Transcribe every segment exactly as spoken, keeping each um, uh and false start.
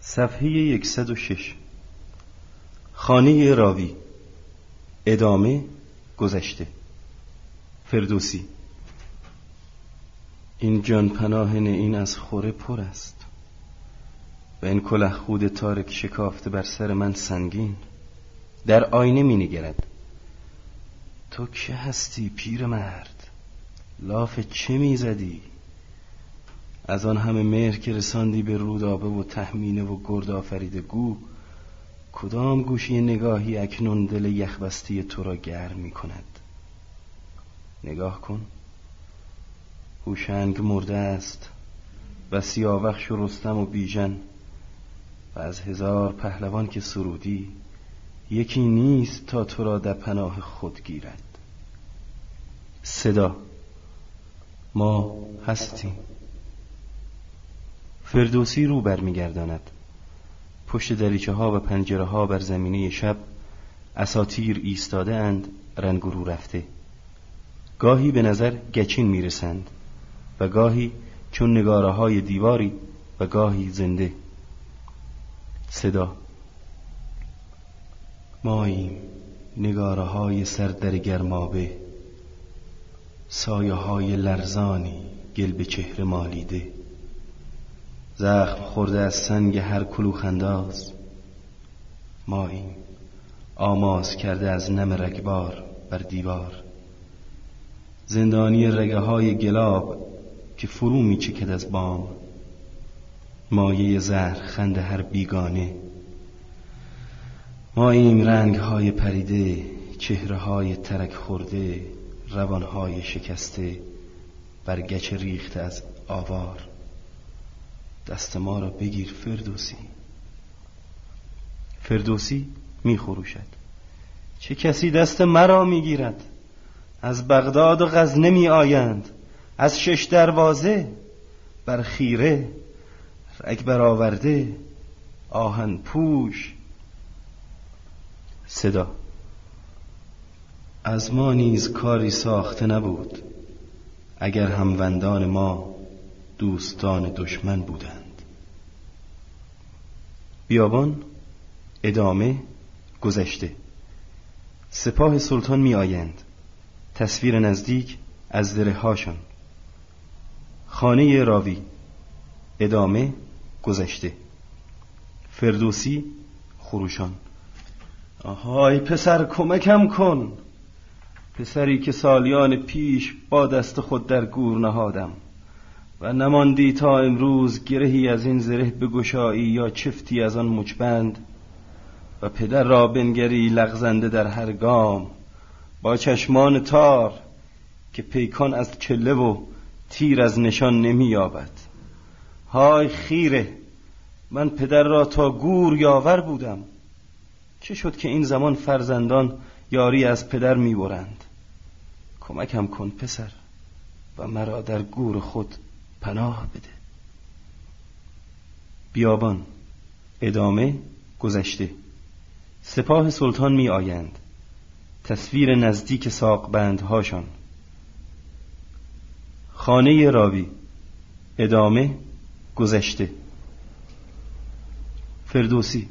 صفحه صد و شش. خانه راوی. ادامه گذشته. فردوسی. این جان پناه این از خوره پر است و این کلاه خود تارک شکافته بر سر من سنگین. در آینه می نگرد. تو که هستی پیر مرد؟ لاف چه می زدی؟ از آن همه مهر که رساندی به رودابه و تهمینه و گرد آفریده گو، کدام گوشی نگاهی اکنون دل یخبستی تو را گرم می کند؟ نگاه کن، هوشنگ مرده است و سیاوخش و رستم و بیژن و از هزار پهلوان که سرودی یکی نیست تا تو را در پناه خود گیرد. صدا: ما هستیم. فردوسی رو برمیگرداند. پشت دریچه ها و پنجره ها بر زمینه شب اساطیر ایستاده اند، رنگ رو رفته. گاهی به نظر گچین میرسند و گاهی چون نگاره های دیواری و گاهی زنده. صدا: ماییم نگاره های سردر گرمابه، سایه های لرزانی گل به چهره مالیده، زخم خورده از سنگ هر کلوخ انداز. ماییم آماس کرده از نم رگبار بر دیوار، زندانی رگه های گلاب که فرو می چکد از بام، مایه زهر خند هر بیگانه. ماییم رنگ های پریده، چهره های ترک خورده، روان های شکسته بر گچ ریخته از آوار. دست ما را بگیر فردوسی. فردوسی می خروشد. چه کسی دست مرا می گیرد؟ از بغداد و غزنه می آیند، از شش دروازه، بر خیره، رگ برآورده، آهن پوش. صدا: از ما نیز کاری ساخته نبود اگر هموندان ما دوستان دشمن بودند. بیابان. ادامه گذشته. سپاه سلطان می آیند. تصویر نزدیک از دره هاشان. خانه راوی. ادامه گذشته. فردوسی خروشان. آهای پسر، کمکم کن. پسری که سالیان پیش با دست خود در گور نهادم و نماندی تا امروز گرهی از این زره بگشایی یا چفتی از آن مچبند، و پدر را بنگری لغزنده در هر گام با چشمان تار که پیکان از چله و تیر از نشان نمی یابد. های خیره، من پدر را تا گور یاور بودم. چه شد که این زمان فرزندان یاری از پدر می برند؟ کمکم کن پسر و مرا در گور خود پناه بده. بیابان. ادامه گذشته. سپاه سلطان می آیند. تصویر نزدیک ساقبندهاشان. خانه راوی. ادامه گذشته. فردوسی.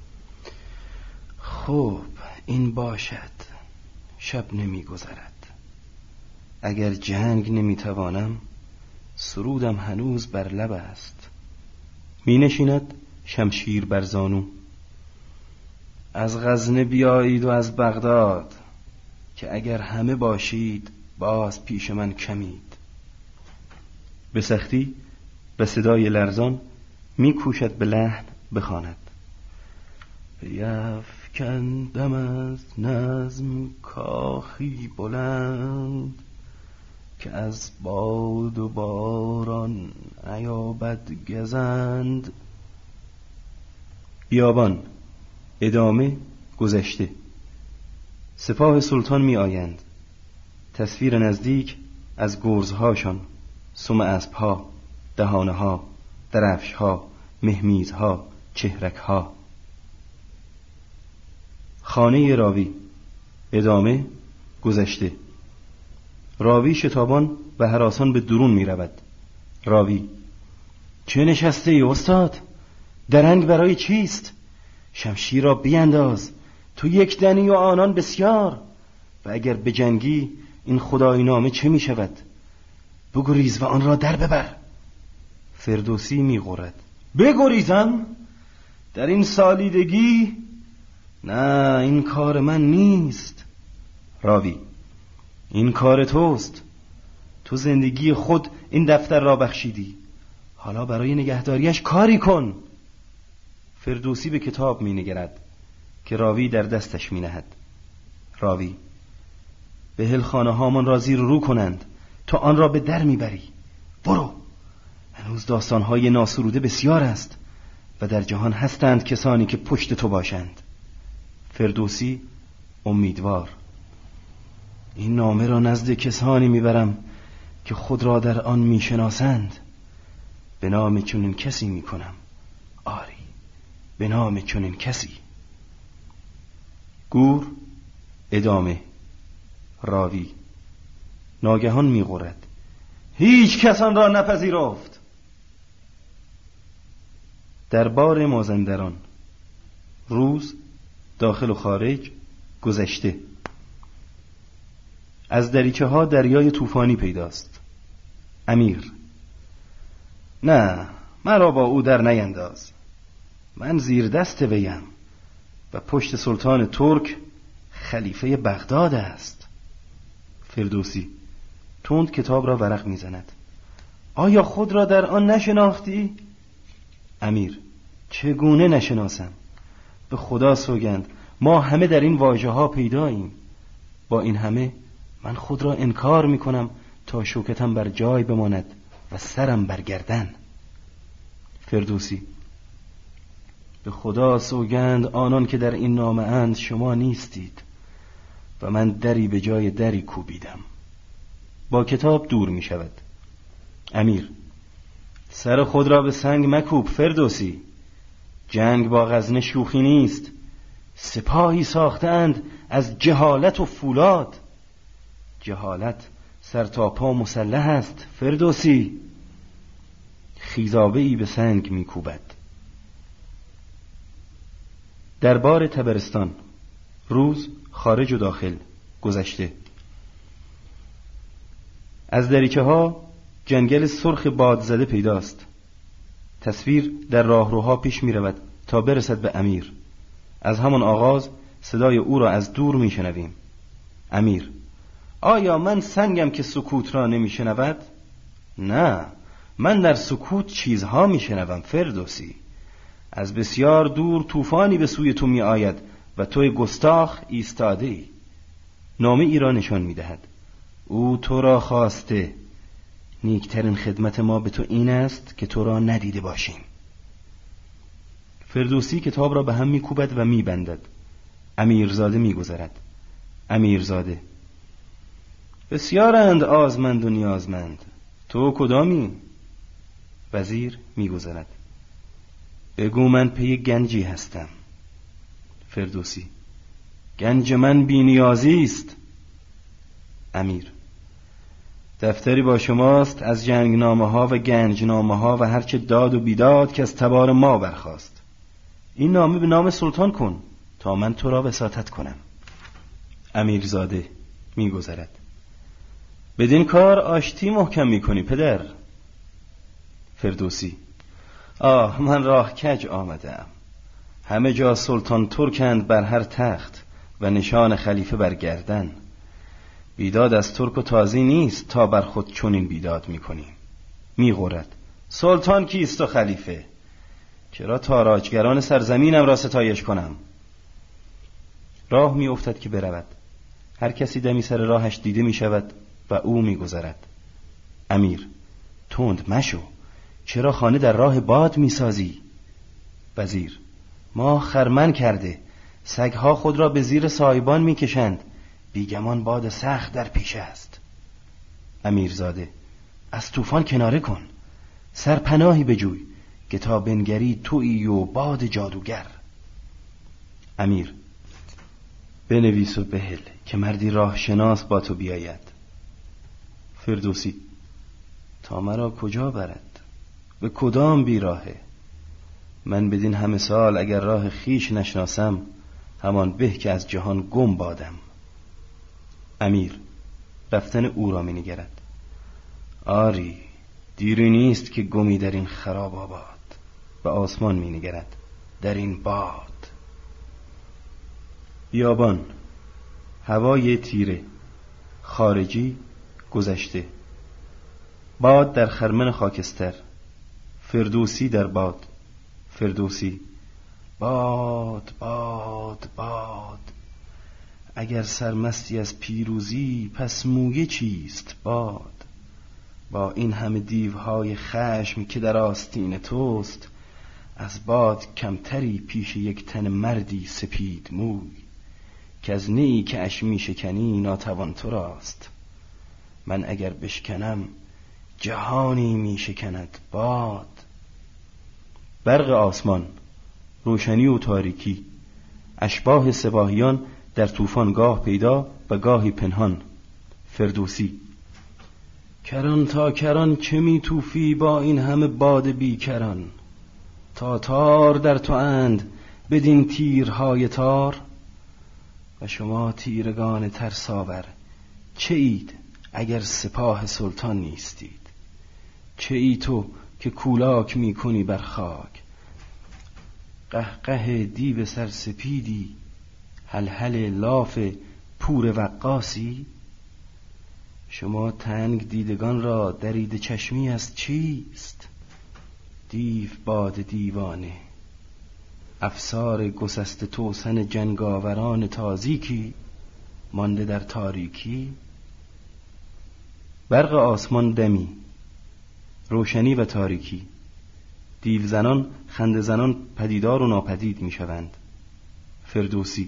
خب این باشد. شب نمی گذرد. اگر جنگ نمی توانم، سرودم هنوز بر لب است. می نشیند شمشیر بر زانو. از غزنه بیایید و از بغداد، که اگر همه باشید باز پیش من کمید. به سختی به صدای لرزان می کوشد به لحن بخواند. بیفکندم از نظم کاخی بلند، که از باد و باران نیابد گزند. بیابان. ادامه گذشته. سپاه سلطان می آیند. تصویر نزدیک از گرزهاشان، سم اسبها، دهانه ها، درفش ها، مهمیز ها، چهرک ها. خانه راوی. ادامه گذشته. راوی شتابان و هراسان به درون می رود. راوی. چه نشسته ای استاد؟ درنگ برای چیست؟ شمشیر را بینداز، تو یک دنی و آنان بسیار. و اگر بجنگی این خدای نامه چه می شود؟ بگریز و آن را در ببر. فردوسی می غرد. بگریزم؟ در این سالیدگی؟ نه، این کار من نیست. راوی: این کار توست. تو زندگی خود این دفتر را بخشیدی، حالا برای نگهداریش کاری کن. فردوسی به کتاب می نگرد که راوی در دستش می نهد. راوی: بهل خانه هامان را زیر رو کنند، تو آن را به در می بری. برو، هنوز داستانهای ناسروده بسیار است و در جهان هستند کسانی که پشت تو باشند. فردوسی امیدوار: این نامه را نزد کسانی میبرم که خود را در آن میشناسند. به نام چنین کسی میکنم. آری، به نام چنین کسی. گور ادامه. راوی: ناگهان میغرد. هیچ کس آن را نپذیرفت. دربار مازندران. روز، داخل و خارج، گذشته. از دریچه ها دریای طوفانی پیداست. امیر: نه، مرا با او در نینداز. من زیر دست ویم و پشت سلطان ترک خلیفه بغداد است. فردوسی تند کتاب را ورق میزند. آیا خود را در آن نشناختی؟ امیر: چگونه نشناسم؟ به خدا سوگند ما همه در این واژه ها پیداییم. با این همه من خود را انکار می کنم تا شوکتم بر جای بماند و سرم بر گردن. فردوسی: به خدا سوگند آنان که در این نامه اند شما نیستید و من دری به جای دری کوبیدم. با کتاب دور می شود. امیر: سر خود را به سنگ مکوب فردوسی. جنگ با غزنه شوخی نیست. سپاهی ساختند از جهالت و فولاد. جهالت سر تا پا مسلح است فردوسی. خیزابه ای به سنگ میکوبد. دربار طبرستان. روز، خارج و داخل، گذشته. از دریچه ها جنگل سرخ باد زده پیداست. تصویر در راهروها پیش می رود تا برسد به امیر. از همان آغاز صدای او را از دور می شنویم. امیر: آیا من سنگم که سکوت را نمی شنود؟ نه، من در سکوت چیزها می شنوم فردوسی. از بسیار دور طوفانی به سوی تو می آید و توی گستاخ ایستاده ای. نامه ای را نشان می دهد. او تو را خواسته. نیکترین خدمت ما به تو این است که تو را ندیده باشیم. فردوسی کتاب را به هم می کوبد و می بندد. امیرزاده می گذرد. امیرزاده: بسیارند آزمند و نیازمند، تو کدامی؟ وزیر می گذرد. بگو من پی گنجی هستم. فردوسی: گنج من بی نیازی است. امیر: دفتری با شماست از جنگنامه ها و گنجنامه ها و هرچه داد و بیداد که از تبار ما برخاست. این نامه به نام سلطان کن تا من تو را وساطت کنم. امیرزاده می گذرد. بدین کار آشتی محکم می کنی پدر. فردوسی: آه، من راه کج آمدم. همه جا سلطان ترکند بر هر تخت و نشان خلیفه بر گردن. بیداد از ترک و تازی نیست تا بر خود چنین بیداد می کنیم. می غرد. سلطان کیست و خلیفه؟ چرا تاراجگران سرزمینم را ستایش کنم؟ راه می افتد که برود. هر کسی دمی سر راهش دیده می شود و او می گذرد. امیر: تند مشو، چرا خانه در راه باد می سازی؟ وزیر: ما خرمن کرده، سگها خود را به زیر سایبان می کشند، بیگمان باد سخت در پیش است. امیرزاده: از طوفان کناره کن، سرپناهی بجوی که تا بنگری تویی و باد جادوگر. امیر: بنویس و بهل که مردی راه شناس با تو بیاید. فردوسی: تا مرا کجا برد؟ به کدام بیراهه؟ من بدین همه سال اگر راه خیش نشناسم، همان به که از جهان گم بادم. امیر رفتن او را می نگرد. آری دیری نیست که گمی در این خراب آباد. به آسمان می نگرد، در این باد. بیابان، هوای تیره، خارجی گذشته. باد در خرمن خاکستر، فردوسی در باد. فردوسی: باد باد باد، اگر سرمستی از پیروزی، پس مویه چیست باد؟ با این همه دیوهای خشم که در آستین توست، از باد کمتری پیش یک تن مردی سپید موی. که از نیی که اش می شکنی ناتوان تو راست. من اگر بشکنم جهانی می شکند باد. برق آسمان، روشنی و تاریکی، اشباح سپاهیان در طوفان گاه پیدا و گاهی پنهان. فردوسی: کران تا کران چه می توفی با این همه باد بیکران؟ تا تار در تو اند بدین تیرهای تار. و شما تیرگان ترساور چه اید اگر سپاه سلطان نیستید؟ چه ای تو که کولاک می کنی بر خاک؟ قهقه دیو سرسپیدی، هلهل لاف پور وقاصی؟ شما تنگ دیدگان را درید چشمی از چیست؟ دیو باد دیوانه، افسار گسسته توسن جنگاوران تازیکی مانده در تاریکی. برق آسمان دمی، روشنی و تاریکی، دیو زنان خنده زنان پدیدار و ناپدید می شوند. فردوسی: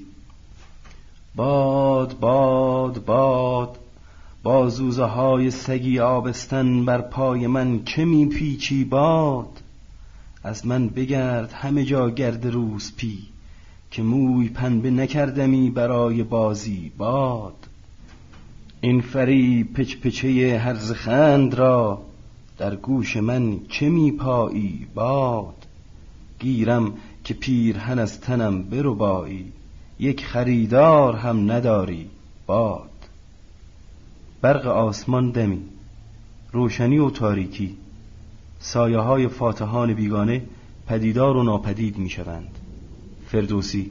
باد باد باد، با زوزه های سگی آبستن بر پای من چه می پیچی باد؟ از من بگرد همه جا گرد روسپی، که موی پنبه نکردمی برای بازی باد. این فری پچ پچه هرز خند را در گوش من چه می پایی باد؟ گیرم که پیرهن از تنم بربایی، یک خریدار هم نداری باد. برق آسمان دمی، روشنی و تاریکی، سایه های فاتحان بیگانه پدیدار و ناپدید می شوند. فردوسی: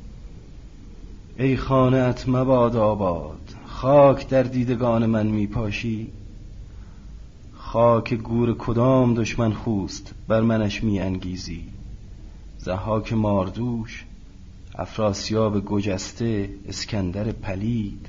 ای خانه ات مباد آباد، خاک در دیدگان من می پاشی. خاک گور کدام دشمن خوست بر منش می انگیزی؟ ضحاک ماردوش، افراسیاب گجسته، اسکندر پلید.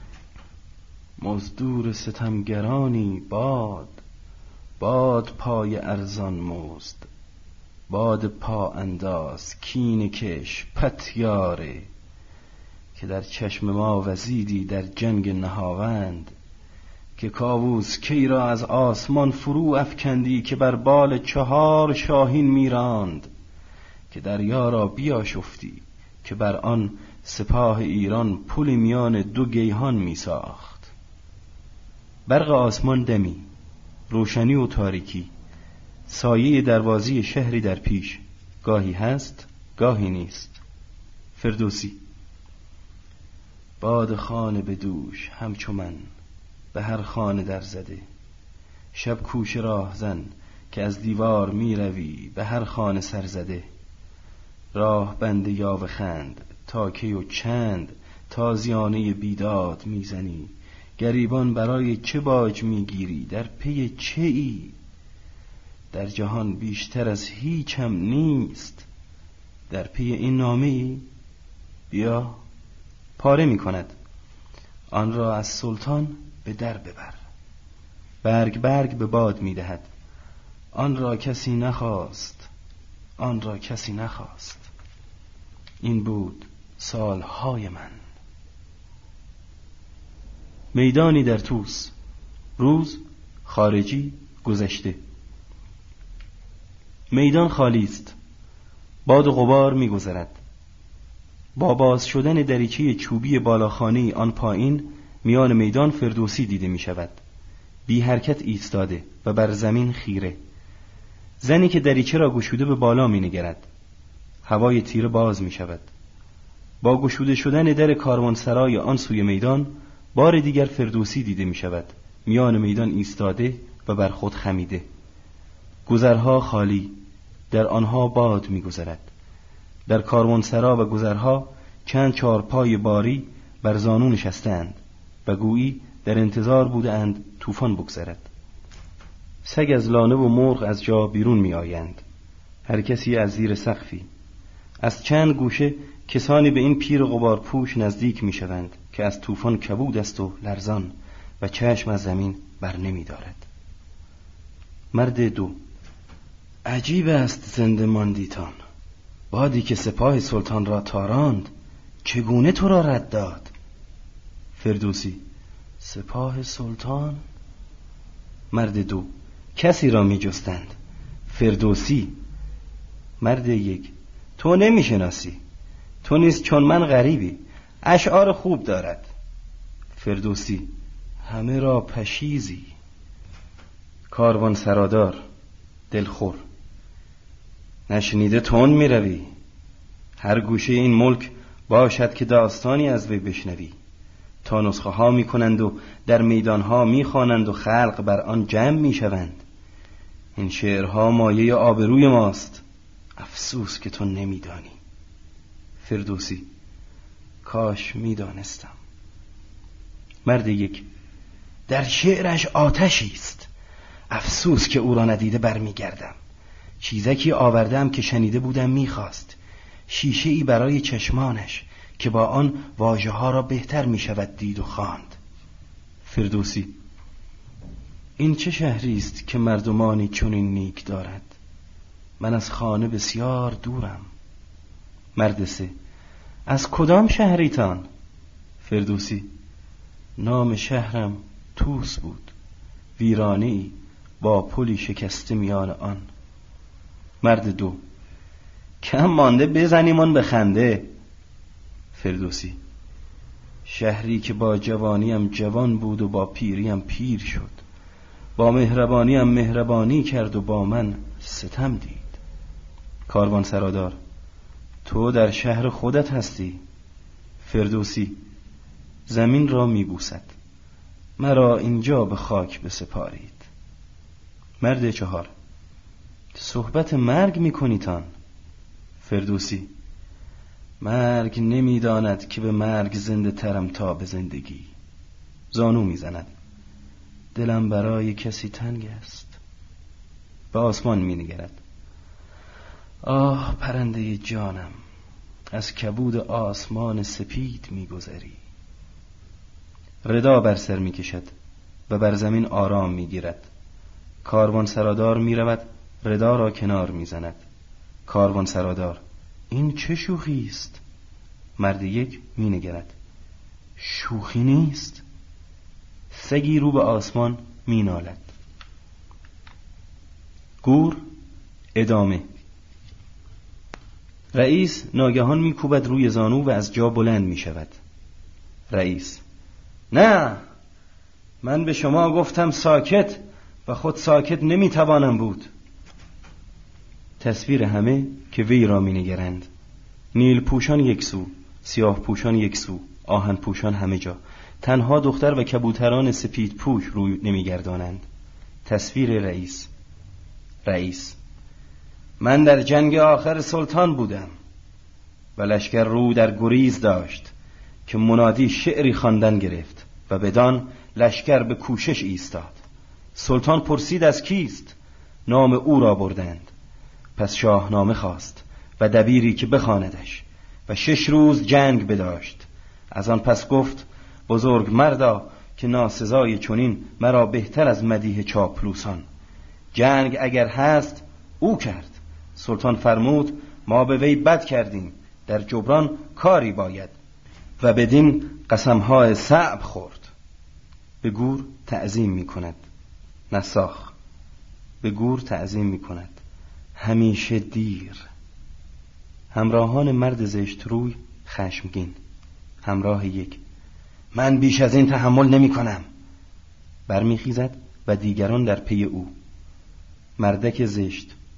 مزدور ستمگرانی باد، باد پای ارزان مزد. باد پا انداز کین کش پتیاره، که در چشم ما وزیدی در جنگ نهاوند. که کاووس کی را از آسمان فرو افکندی، که بر بال چهار شاهین میراند. که دریا را بیاشفتی، که بر آن سپاه ایران پل میان دو گیهان می ساخت. برق آسمان دمی، روشنی و تاریکی، سایه دروازه شهری در پیش، گاهی هست گاهی نیست. فردوسی: باد خانه به دوش همچو من، به هر خانه در زده. شب کوش راه زن که از دیوار می روی، به هر خانه سر زده. راه بند یاوه خند تا کی و چند، تازیانه بیداد می زنی. گریبان برای چه باج می گیری، در پی چه ای؟ در جهان بیشتر از هیچ هم نیست، در پی این نامه ای؟ بیا پاره می کند. آن را از سلطان به در ببر. برگ برگ به باد می دهد. آن را کسی نخواست، آن را کسی نخواست. این بود سالهای من. میدانی در طوس، روز خارجی گذشته. میدان خالی است، باد و غبار می گذرد. با باز شدن دریچه چوبی بالاخانه آن پایین، میان میدان فردوسی دیده می شود، بی حرکت ایستاده و بر زمین خیره. زنی که دریچه را گشوده به بالا می نگرد. هوای تیره باز می شود. با گشوده شدن در کاروانسرای آن سوی میدان، بار دیگر فردوسی دیده می شود، میان میدان ایستاده و بر خود خمیده. گذرها خالی، در آنها باد می گذرد. در کاروانسرا و گذرها چند چارپای باری بر زانو نشستند و گویی در انتظار بودند طوفان بگذرد. سگ از لانه و مرغ از جا بیرون می آیند، هر کسی از زیر سقفی. از چند گوشه کسانی به این پیر غبار پوش نزدیک می شوند که از طوفان کبود است و لرزان و چشم از زمین بر نمی دارد. مرد دو: عجیب است زنده ماندیتان. بادی که سپاه سلطان را تاراند چگونه تو را رد داد؟ فردوسی: سپاه سلطان؟ مرد دو: کسی را می جستند. فردوسی: مرد یک: تو نمی شناسی، تو نیز چون من غریبی، اشعار خوب دارد. فردوسی: همه را پشیزی. کاروان سرادار دلخور: نشنیده تون می روی. هر گوشه این ملک باشد که داستانی از وی بشنوی. تا نسخه ها می کنند و در میدان ها می خوانند و خلق بر آن جمع می شوند. این شعرها مایه آبروی ماست، افسوس که تو نمی دانی. فردوسی: کاش می دانستم. مرد یک: در شعرش آتشی است، افسوس که او را ندیده برمی گردم. چیزکی آوردم که شنیده بودم می خواست، شیشه ای برای چشمانش که با آن واژه ها را بهتر می شود دید و خواند. فردوسی: این چه شهری است که مردمانی چنین نیک دارد؟ من از خانه بسیار دورم. مرد سه: از کدام شهریتان؟ فردوسی: نام شهرم توس بود، ویرانه‌ای با پلی شکسته میان آن. مرد دو: کم مانده بزنیمان به خنده. فردوسی: شهری که با جوانیم جوان بود و با پیریم پیر شد، با مهربانیم مهربانی کرد و با من ستم دید. کاروان سرادار: تو در شهر خودت هستی. فردوسی: زمین را میبوسد، مرا اینجا به خاک بسپارید. مرد چهار: صحبت مرگ میکنیتان. فردوسی: مرگ نمیداند که به مرگ زنده ترم تا به زندگی. زانو میزند: دلم برای کسی تنگ است. به آسمان مینگرد: آه پرنده جانم، از کبود آسمان سپید میگذری. ردا بر سر میکشد و بر زمین آرام میگیرد. کاروان سرادار میرود، ردا را کنار میزند. کاروان سرادار: این چه شوخی است؟ مرد یک مینگرد: شوخی نیست. سگی رو به آسمان مینالد. گور ادامه. رئیس ناگهان میکوبد روی زانو و از جا بلند میشود. رئیس: نه، من به شما گفتم ساکت و خود ساکت نمیتوانم بود. تصویر همه که وی را مینگرند. نیل پوشان یک سو، سیاه پوشان یک سو، آهن پوشان همه جا. تنها دختر و کبوتران سپید پوش روی نمیگردانند. تصویر رئیس. رئیس: من در جنگ آخر سلطان بودم و لشکر رو در گریز داشت که منادی شعری خواندن گرفت و بدان لشکر به کوشش ایستاد. سلطان پرسید از کیست؟ نام او را بردند. پس شاهنامه خواست و دبیری که بخواندش و شش روز جنگ بداشت. از آن پس گفت: بزرگ مردا که ناسزای چنین مرا بهتر از مدیح چاپلوسان. جنگ اگر هست او کرد. سلطان فرمود ما به وی بد کردیم، در جبران کاری باید و بدین قسمهای صعب خورد. به گور تعظیم می کند. نساخ: به گور تعظیم می کند. همیشه دیر. همراهان مرد زشت روی خشمگین. همراه یک: من بیش از این تحمل نمی کنم. برمی خیزد و دیگران در پی او. مردک زشت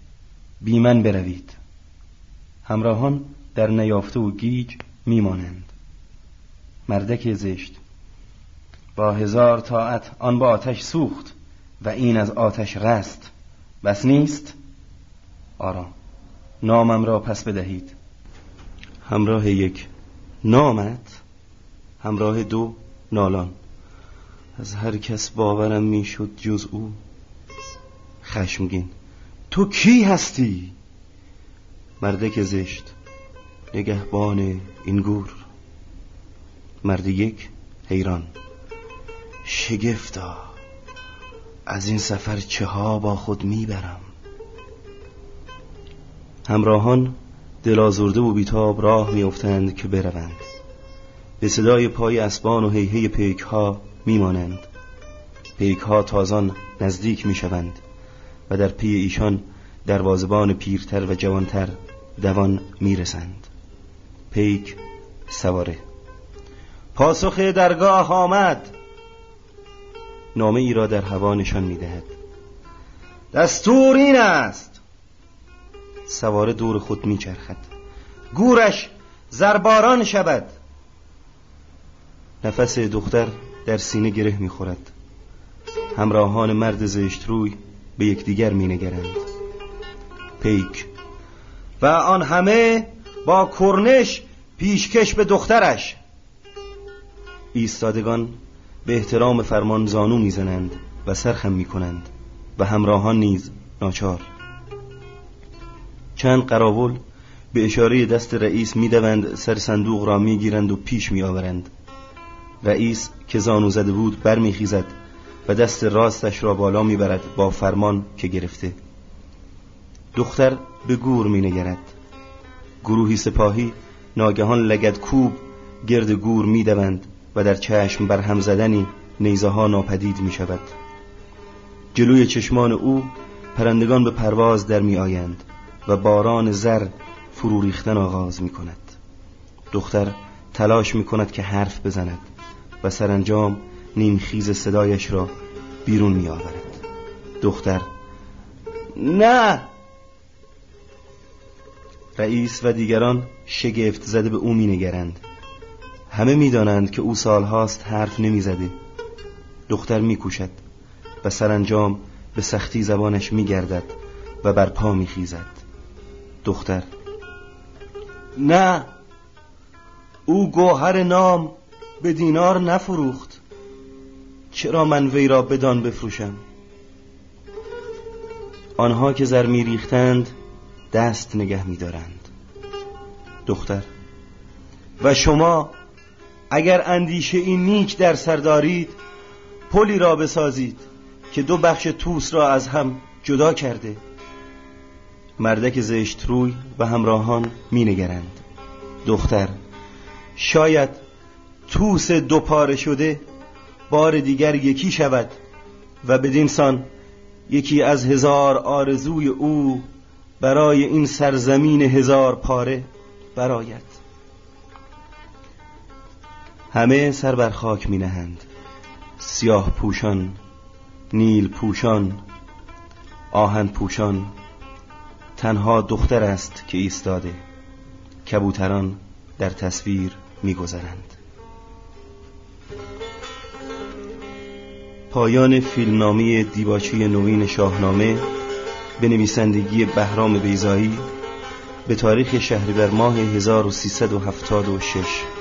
بی من بروید. همراهان در نیافته و گیج میمانند. مردک زشت: با هزار طاعت آن با آتش سوخت و این از آتش رست، بس نیست؟ آرام، نامم را پس بدهید. همراه یک: نامت؟ همراه دو: نالان: از هر کس باورم میشد جز او. خشمگین: تو کی هستی؟ مردک زشت: نگهبان این گور. مرد یک حیران: شگفتا، از این سفر چه ها با خود میبرم. همراهان دلازرده و بیتاب راه میافتند که بروند. به صدای پای اسبان و هیهی پیک ها میمانند. پیک ها تازان نزدیک میشوند و در پی ایشان دروازبان پیرتر و جوانتر دوان میرسند. پیک سواره: پاسخ درگاه آمد. نامه ای را در هوا نشان میدهد. دستور این است. سواره دور خود میچرخد. گورش زرباران شود. نفس دختر در سینه گره میخورد. همراهان مرد زشت روی به یکدیگر مینگرند. پیک: و آن همه با کرنش پیشکش به دخترش. ایستادگان به احترام فرمان زانو میزنند و سرخم میکنند و همراهان نیز ناچار. چند قراول به اشاره دست رئیس میدوند، سر صندوق را میگیرند و پیش میآورند. رئیس که زانو زده بود برمیخیزد و دست راستش را بالا میبرد با فرمان که گرفته. دختر به گور مینگرد. گروهی سپاهی ناگهان لگد کوب گرد گور میدوند و در چشم بر هم زدنی نیزه ها ناپدید می شود. جلوی چشمان او پرندگان به پرواز در می آیند و باران زر فرو ریختن آغاز می کند. دختر تلاش می کند که حرف بزند و سرانجام نیمخیز صدایش را بیرون می آورد. دختر: نه! رئیس و دیگران شگفت زده به او می نگرند. همه می دانند که او سالهاست حرف نمی زده. دختر می کوشد و سرانجام به سختی زبانش می گردد و بر پا می خیزد. دختر: نه، او گوهر نام به دینار نفروخت. چرا من وی را بدان بفروشم؟ آنها که زر می ریختند دست نگه می دارند. دختر: و شما اگر اندیشه این نیک در سر دارید، پلی را بسازید که دو بخش توس را از هم جدا کرده. مردک زشت روی و همراهان می نگرند. دختر: شاید توس دو پاره شده بار دیگر یکی شود و بدین سان یکی از هزار آرزوی او برای این سرزمین هزار پاره برآید. همه سر بر خاک می نهند. سیاه پوشان، نیل پوشان، آهن پوشان. تنها دختر است که ایستاده. کبوتران در تصویر می گذرند. پایان فیلمنامه دیباچه نوین شاهنامه به نویسندگی بهرام بیضایی به تاریخ شهریور ماه هزار و سیصد و هفتاد و شش.